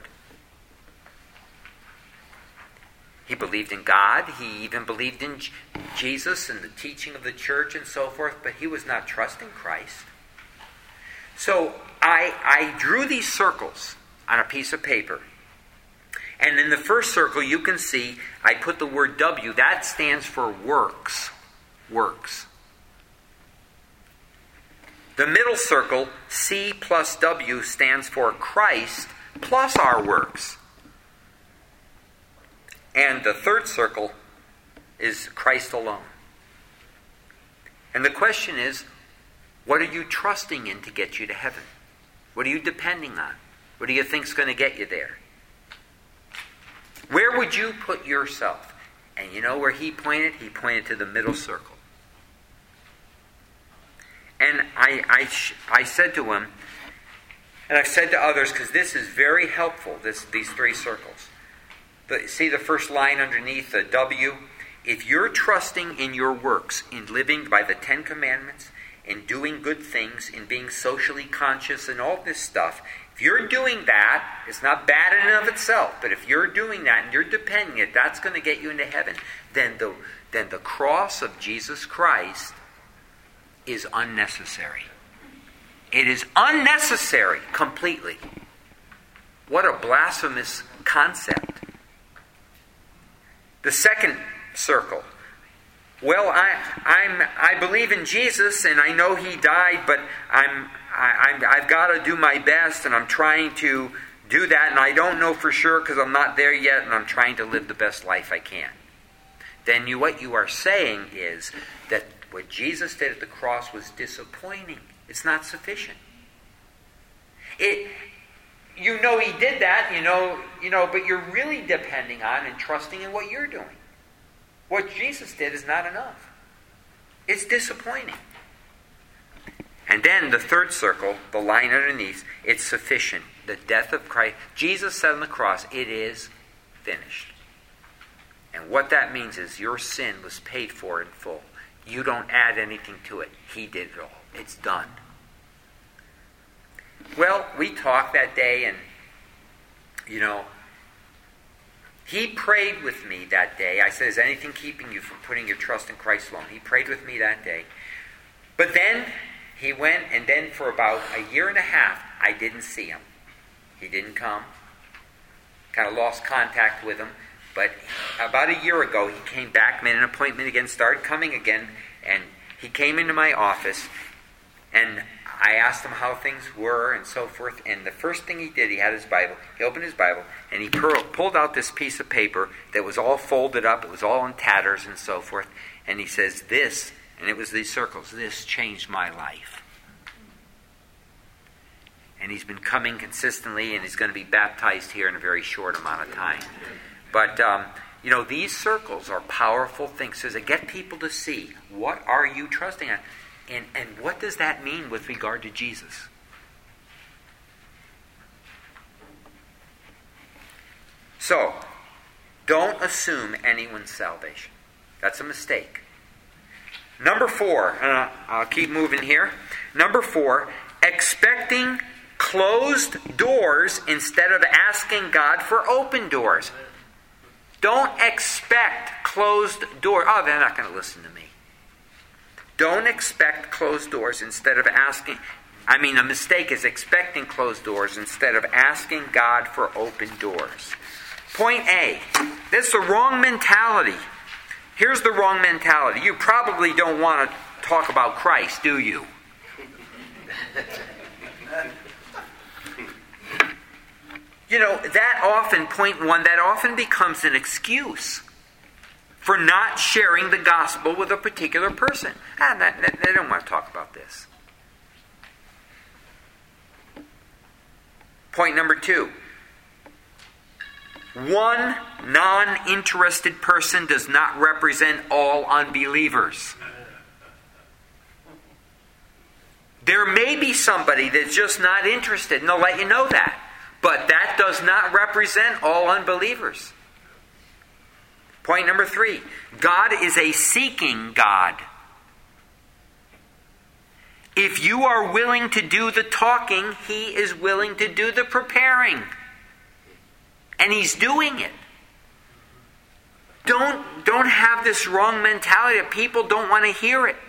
He believed in God. He even believed in Jesus and the teaching of the church and so forth, but he was not trusting Christ. So I drew these circles on a piece of paper. And in the first circle, you can see I put the word W. That stands for works. Works. The middle circle, C plus W, stands for Christ plus our works. And the third circle is Christ alone. And the question is, what are you trusting in to get you to heaven? What are you depending on? What do you think is going to get you there? Where would you put yourself? And you know where he pointed? He pointed to the middle circle. And I said to him, and I've said to others, because this is very helpful, these three circles. See the first line underneath the W? If you're trusting in your works, in living by the Ten Commandments, in doing good things, in being socially conscious and all this stuff, if you're doing that, it's not bad in and of itself, but if you're doing that and you're depending it, that's going to get you into heaven, then the cross of Jesus Christ is unnecessary. It is unnecessary completely. What a blasphemous concept. The second circle. Well, I believe in Jesus and I know he died, but I've got to do my best and I'm trying to do that, and I don't know for sure because I'm not there yet, and I'm trying to live the best life I can. Then what you are saying is that what Jesus did at the cross was disappointing. It's not sufficient. You know he did that, but you're really depending on and trusting in what you're doing. What Jesus did is not enough. It's disappointing. And then the third circle, the line underneath, it's sufficient. The death of Christ. Jesus said on the cross, it is finished. And what that means is your sin was paid for in full. You don't add anything to it. He did it all. It's done. Well, we talked that day, and, he prayed with me that day. I said, is anything keeping you from putting your trust in Christ alone? He prayed with me that day. But then he went, and then for about a year and a half, I didn't see him. He didn't come. Kind of lost contact with him. But about a year ago, he came back, made an appointment again, started coming again, and he came into my office, and I asked him how things were and so forth, and the first thing he did, he had his Bible, he opened his Bible, and he pulled out this piece of paper that was all folded up, it was all in tatters and so forth, and he says, this, and it was these circles, this changed my life. And he's been coming consistently, and he's going to be baptized here in a very short amount of time. But, these circles are powerful things. So they get people to see, what are you trusting on? And what does that mean with regard to Jesus? So, don't assume anyone's salvation. That's a mistake. Number 4, I'll keep moving here. Number 4, expecting closed doors instead of asking God for open doors. Don't expect closed doors. Oh, they're not going to listen to me. Don't expect closed doors instead of asking. A mistake is expecting closed doors instead of asking God for open doors. Point A. This is the wrong mentality. Here's the wrong mentality. You probably don't want to talk about Christ, do you? that often, point one, that often becomes an excuse for not sharing the gospel with a particular person. They don't want to talk about this. Point number two. One non-interested person does not represent all unbelievers. There may be somebody that's just not interested, and they'll let you know that. But that does not represent all unbelievers. Point number three. God is a seeking God. If you are willing to do the talking, He is willing to do the preparing. And He's doing it. Don't have this wrong mentality that people don't want to hear it.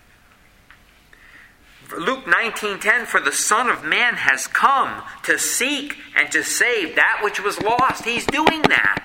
Luke 19:10, for the Son of Man has come to seek and to save that which was lost. He's doing that.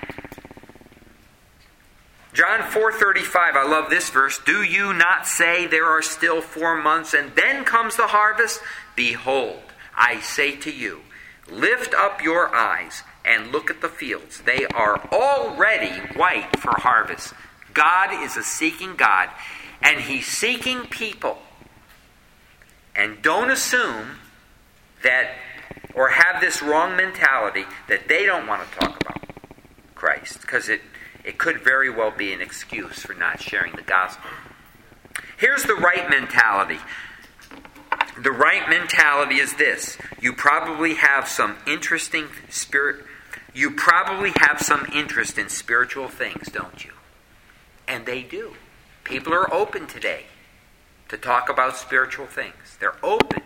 John 4:35, I love this verse. Do you not say there are still 4 months and then comes the harvest? Behold, I say to you, lift up your eyes and look at the fields. They are already white for harvest. God is a seeking God, and He's seeking people. And don't assume that, or have this wrong mentality that they don't want to talk about Christ, because it could very well be an excuse for not sharing the gospel. Here's the right mentality. The right mentality is this. You probably have some interest in spiritual things, don't you? And they do. People are open today to talk about spiritual things. They're open.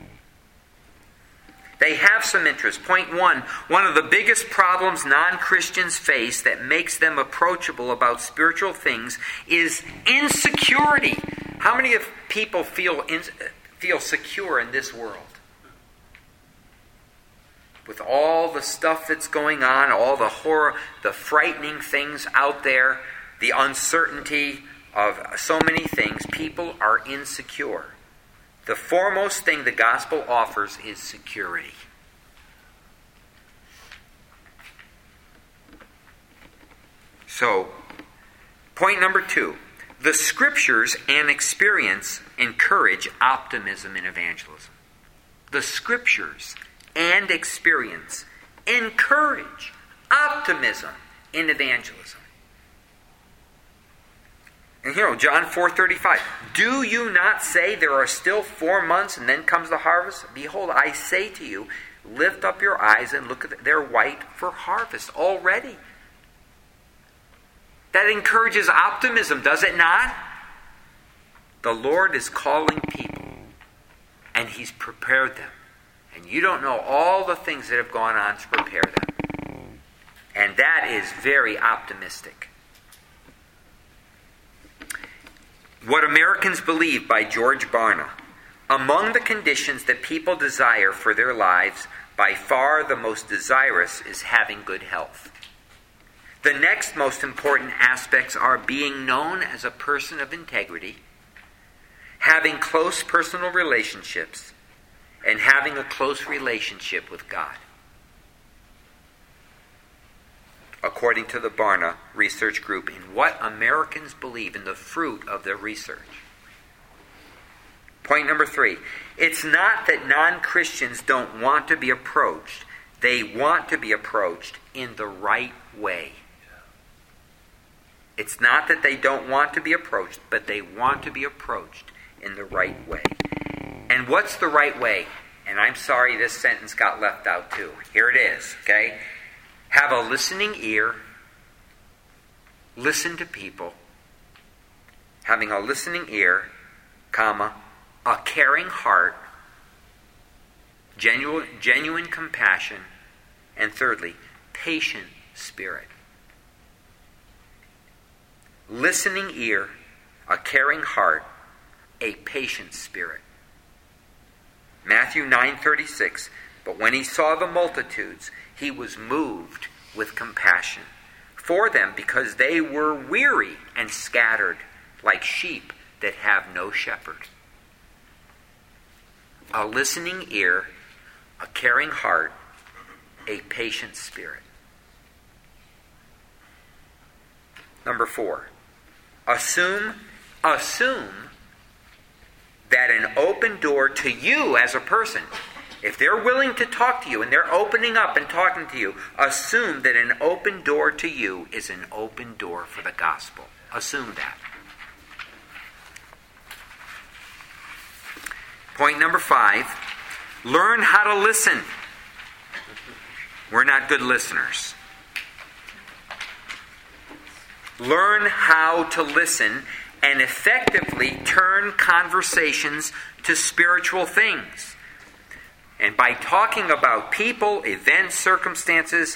They have some interest. Point one of the biggest problems non-Christians face that makes them approachable about spiritual things is insecurity. How many of people feel secure in this world? With all the stuff that's going on, all the horror, the frightening things out there, the uncertainty of so many things, people are insecure. The foremost thing the gospel offers is security. So, point number two. The Scriptures and experience encourage optimism in evangelism. The Scriptures and experience encourage optimism in evangelism. And John 4:35. Do you not say there are still 4 months and then comes the harvest? Behold, I say to you, lift up your eyes and look at they're white for harvest already. That encourages optimism, does it not? The Lord is calling people, and He's prepared them. And you don't know all the things that have gone on to prepare them. And that is very optimistic. What Americans Believe by George Barna. Among the conditions that people desire for their lives, by far the most desirous is having good health. The next most important aspects are being known as a person of integrity, having close personal relationships, and having a close relationship with God. According to the Barna Research Group, in what Americans believe, in the fruit of their research. Point number 3. It's not that non-Christians don't want to be approached. They want to be approached in the right way. It's not that they don't want to be approached, but they want to be approached in the right way. And what's the right way? And I'm sorry this sentence got left out too. Here it is, okay? Have a listening ear. Listen to people. Having a listening ear, comma, a caring heart, genuine compassion, and thirdly, patient spirit. Listening ear, a caring heart, a patient spirit. Matthew 9:36, but when he saw the multitudes, he was moved with compassion for them because they were weary and scattered like sheep that have no shepherd. A listening ear, a caring heart, a patient spirit. Number 4, assume that an open door to you as a person, if they're willing to talk to you and they're opening up and talking to you, assume that an open door to you is an open door for the gospel. Assume that. Point number 5, learn how to listen. We're not good listeners. Learn how to listen and effectively turn conversations to spiritual things. And by talking about people, events, circumstances,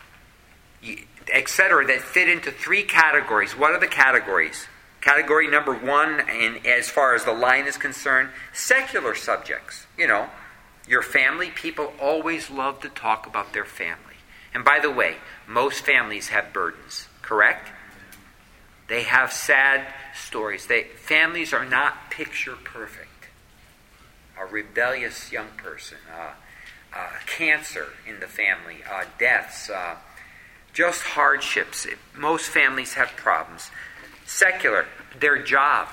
etc., that fit into 3 categories. What are the categories? Category number 1, and as far as the line is concerned, secular subjects. You know, your family. People always love to talk about their family. And by the way, most families have burdens, correct? They have sad stories. Families are not picture perfect. A rebellious young person, cancer in the family, deaths, just hardships. Most families have problems. Secular, their job.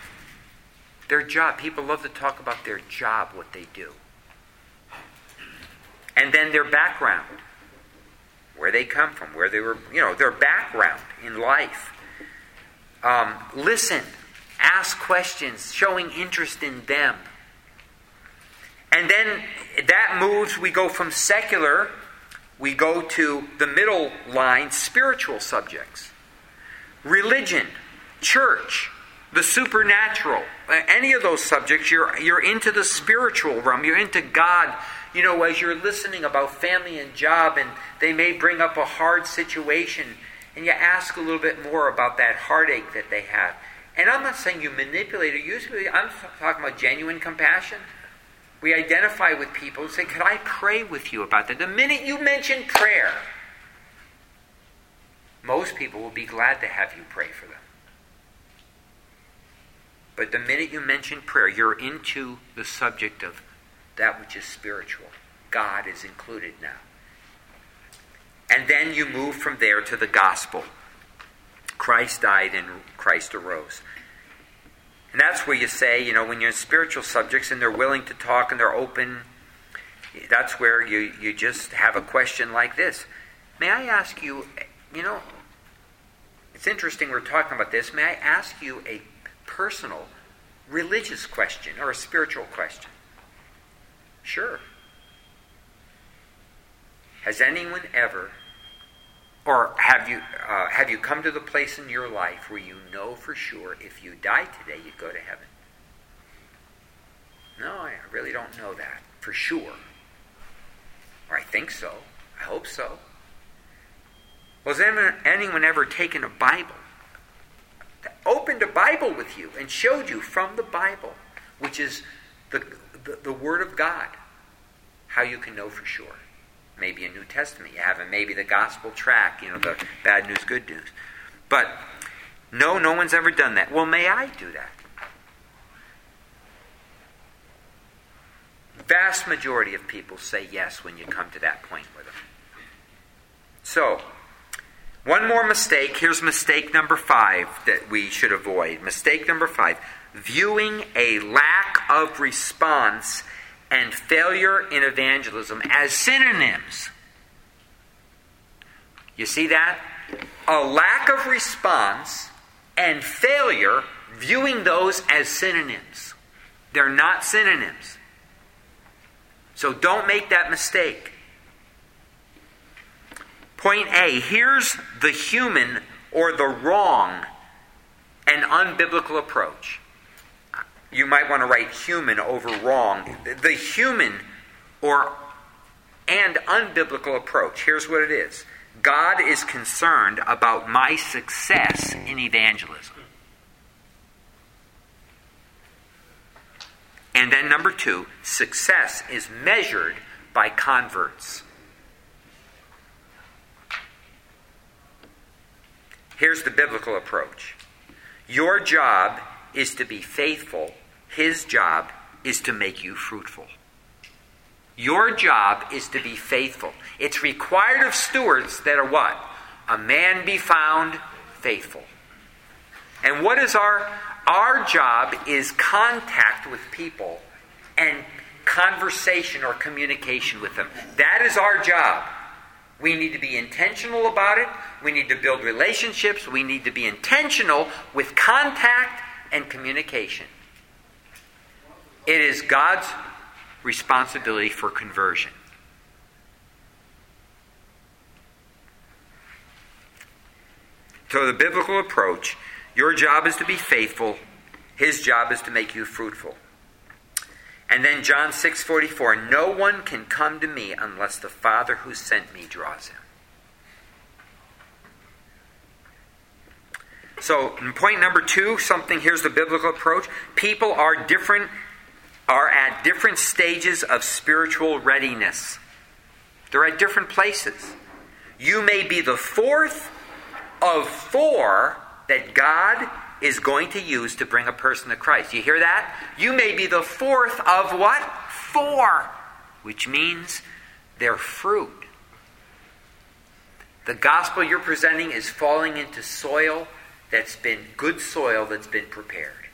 People love to talk about their job, what they do. And then their background, where they come from, where they were, their background in life. Listen, ask questions, showing interest in them. And then that moves, we go from secular, we go to the middle line, spiritual subjects. Religion, church, the supernatural, any of those subjects, you're into the spiritual realm, you're into God. As you're listening about family and job, and they may bring up a hard situation, and you ask a little bit more about that heartache that they have. And I'm not saying you manipulate or use it. I'm talking about genuine compassion. We identify with people and say, could I pray with you about that? The minute you mention prayer, most people will be glad to have you pray for them. But the minute you mention prayer, you're into the subject of that which is spiritual. God is included now. And then you move from there to the gospel. Christ died and Christ arose. And that's where you say, when you're in spiritual subjects and they're willing to talk and they're open, that's where you just have a question like this. May I ask you, it's interesting we're talking about this. May I ask you a personal, religious question or a spiritual question? Sure. Has anyone ever, or have you come to the place in your life where you know for sure if you die today you'd go to heaven? No, I really don't know that for sure. Or I think so. I hope so. Well, has anyone ever taken a Bible, opened a Bible with you and showed you from the Bible, which is the Word of God, how you can know for sure? Maybe a New Testament you have, and maybe the gospel track, the bad news, good news. But no one's ever done that. Well, may I do that? Vast majority of people say yes when you come to that point with them. So, one more mistake. Here's mistake number 5 that we should avoid. Mistake number 5. Viewing a lack of response and failure in evangelism as synonyms. You see that? A lack of response and failure, viewing those as synonyms. They're not synonyms. So don't make that mistake. Point A, here's the human or the wrong and unbiblical approach. You might want to write human over wrong. The human and unbiblical approach. Here's what it is. God is concerned about my success in evangelism. And then number 2, success is measured by converts. Here's the biblical approach. Your job is to be faithful. His job is to make you fruitful. Your job is to be faithful. It's required of stewards that are what? A man be found faithful. And what is our job is contact with people and conversation or communication with them. That is our job. We need to be intentional about it. We need to build relationships. We need to be intentional with contact and communication. It is God's responsibility for conversion. So the biblical approach, your job is to be faithful. His job is to make you fruitful. And then John 6:44, no one can come to me unless the Father who sent me draws him. So in point number 2, here's the biblical approach. People are at different stages of spiritual readiness. They're at different places. You may be the 4th of 4 that God is going to use to bring a person to Christ. You hear that? You may be the 4th of what? 4. Which means they're fruit. The gospel you're presenting is falling into soil that's been good soil that's been prepared.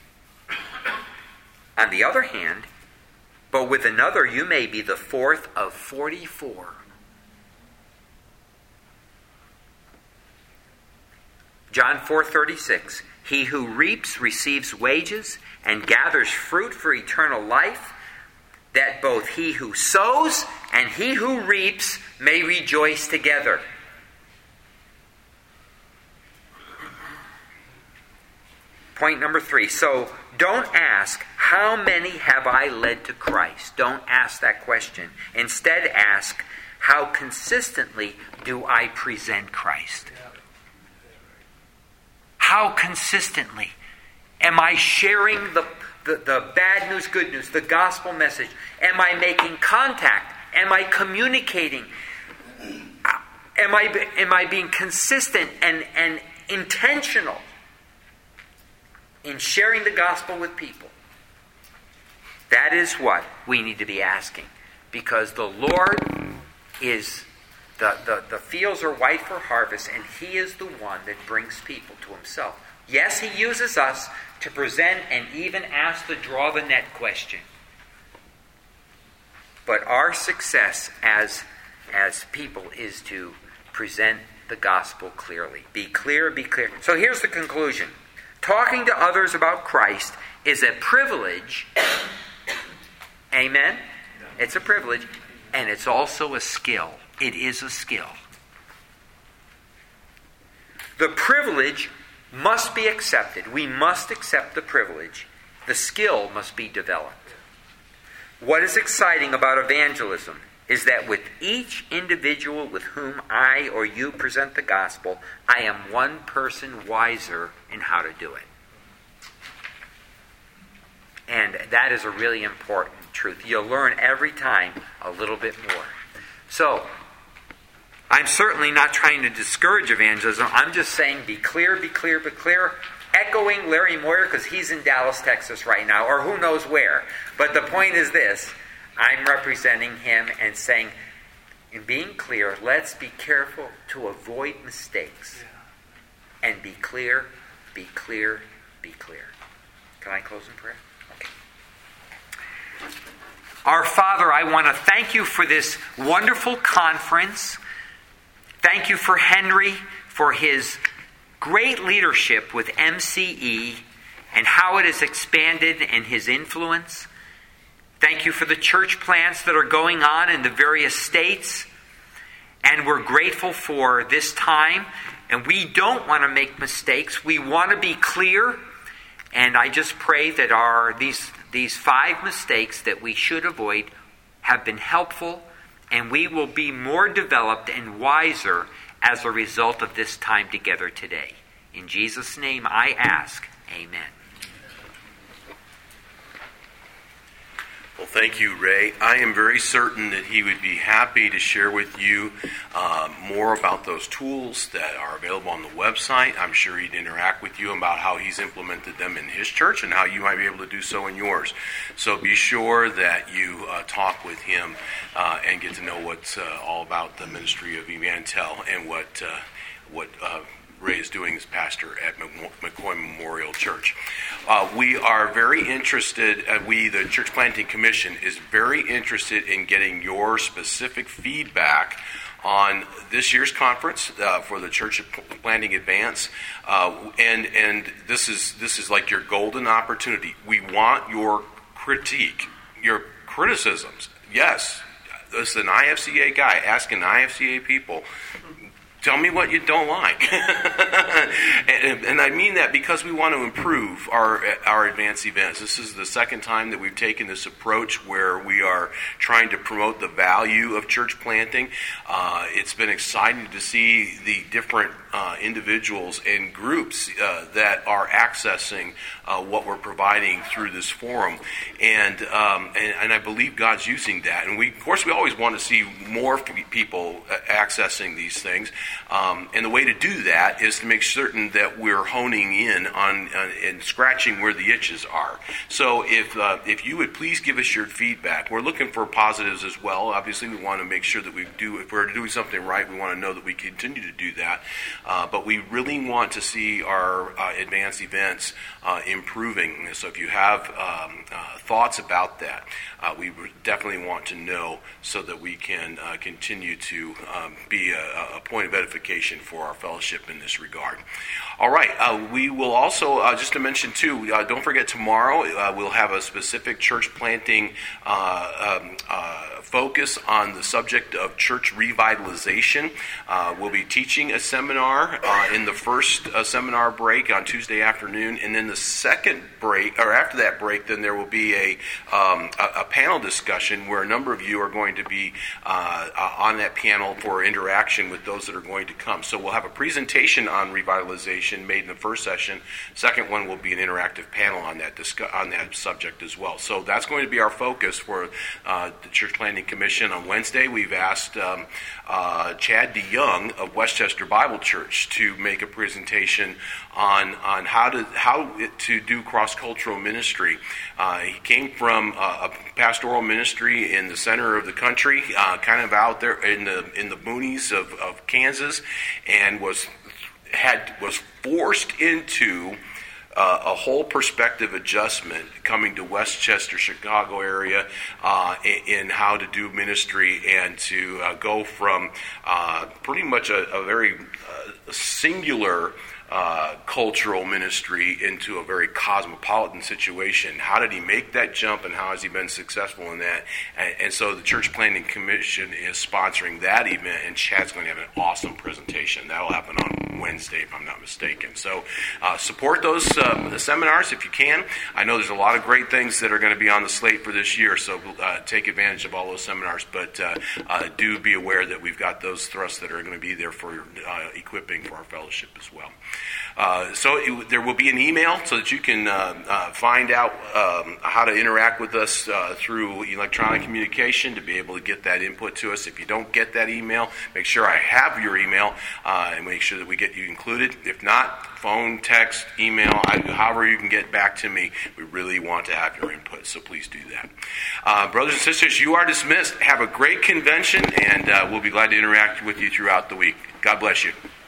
On the other hand, but with another, you may be the 4th of 44. John 4:36, he who reaps receives wages and gathers fruit for eternal life, that both he who sows and he who reaps may rejoice together. Point number 3. So don't ask, how many have I led to Christ? Don't ask that question. Instead ask, how consistently do I present Christ? How consistently am I sharing the bad news, good news, the gospel message? Am I making contact? Am I communicating? Am I being consistent and intentional in sharing the gospel with people? That is what we need to be asking. Because the Lord is, the fields are white for harvest, and He is the one that brings people to Himself. Yes, He uses us to present and even ask the draw the net question. But our success as people is to present the gospel clearly. Be clear, be clear. So here's the conclusion. Talking to others about Christ is a privilege. Amen? It's a privilege. And it's also a skill. It is a skill. The privilege must be accepted. We must accept the privilege. The skill must be developed. What is exciting about evangelism is that with each individual with whom I or you present the gospel, I am one person wiser in how to do it. And that is a really important truth. You'll learn every time a little bit more. So, I'm certainly not trying to discourage evangelism. I'm just saying be clear, be clear, be clear. Echoing Larry Moyer because he's in Dallas, Texas right now, or who knows where. But the point is this. I'm representing him and saying, in being clear, let's be careful to avoid mistakes. And be clear, be clear, be clear. Can I close in prayer? Okay. Our Father, I want to thank you for this wonderful conference. Thank you for Henry, for his great leadership with MCE and how it has expanded and his influence. Thank you for the church plants that are going on in the various states. And we're grateful for this time. And we don't want to make mistakes. We want to be clear. And I just pray that these 5 mistakes that we should avoid have been helpful. And we will be more developed and wiser as a result of this time together today. In Jesus' name I ask, amen. Well, thank you, Ray. I am very certain that he would be happy to share with you more about those tools that are available on the website. I'm sure he'd interact with you about how he's implemented them in his church and how you might be able to do so in yours. So be sure that you talk with him and get to know what's all about the ministry of Evantel and what Ray is doing as pastor at McCoy Memorial Church. We are very interested, the Church Planting Commission is very interested in getting your specific feedback on this year's conference for the Church Planting Advance, and this is like your golden opportunity. We want your critique, your criticisms. Yes, this is an IFCA guy asking IFCA people, tell me what you don't like. and I mean that because we want to improve our advanced events. This is the second time that we've taken this approach where we are trying to promote the value of church planting. It's been exciting to see the different individuals and groups that are accessing what we're providing through this forum. And I believe God's using that. And of course, we always want to see more people accessing these things. And the way to do that is to make certain that we're honing in on and scratching where the itches are. So if you would please give us your feedback. We're looking for positives as well. Obviously, we want to make sure that if we're doing something right, we want to know that we continue to do that. But we really want to see our advanced events improving. So if you have thoughts about that, we definitely want to know so that we can continue to be a point of edification for our fellowship in this regard. All right, we will also, just to mention too, don't forget tomorrow we'll have a specific church planting focus on the subject of church revitalization. We'll be teaching a seminar in the first seminar break on Tuesday afternoon, and then the second break, or after that break, then there will be a panel discussion where a number of you are going to be on that panel for interaction with those that are going to come. So we'll have a presentation on revitalization made in the first session. Second one will be an interactive panel on that subject as well. So that's going to be our focus for the Church Planting Commission. On Wednesday, we've asked Chad DeYoung of Westchester Bible Church to make a presentation on how to do cross-cultural ministry. He came from a pastoral ministry in the center of the country, kind of out there in the boonies of Kansas, and was forced into a whole perspective adjustment coming to Westchester, Chicago area in how to do ministry and to go from pretty much a very singular cultural ministry into a very cosmopolitan situation. How did he make that jump, and how has he been successful in that? And so the Church Planting Commission is sponsoring that event, and Chad's going to have an awesome presentation. That will happen on Wednesday, if I'm not mistaken. So support those seminars if you can. I know there's a lot of great things that are going to be on the slate for this year, so take advantage of all those seminars, but do be aware that we've got those thrusts that are going to be there for equipping for our fellowship as well. So there will be an email so that you can find out how to interact with us through electronic communication to be able to get that input to us. If you don't get that email, make sure I have your email and make sure that we get you included. If not, phone, text, email, however you can get back to me. We really want to have your input, so please do that. Brothers and sisters, you are dismissed. Have a great convention, and we'll be glad to interact with you throughout the week. God bless you.